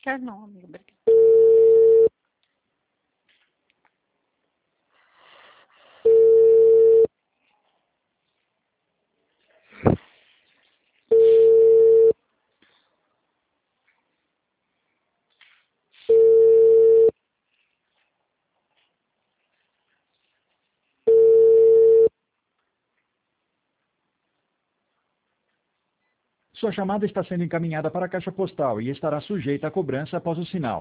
Quero não, amiga. Obrigada. Sua chamada está sendo encaminhada para a caixa postal e estará sujeita a cobrança após o sinal.